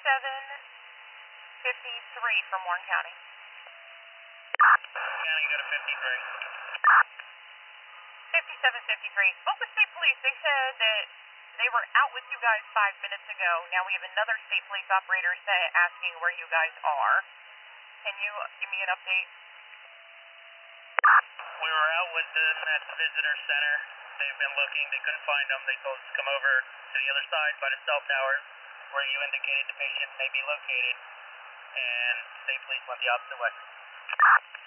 5753 from Warren County. County, go to 53. 5753. Spoke with state police. They said that they were out with you guys 5 minutes ago. Now we have another state police operator asking where you guys are. Can you give me an update? We were out with them at the visitor center. They've been looking. They couldn't find them. They told us to come over to the other side by the cell towers where you indicated the patient may be located. And state police went the opposite way.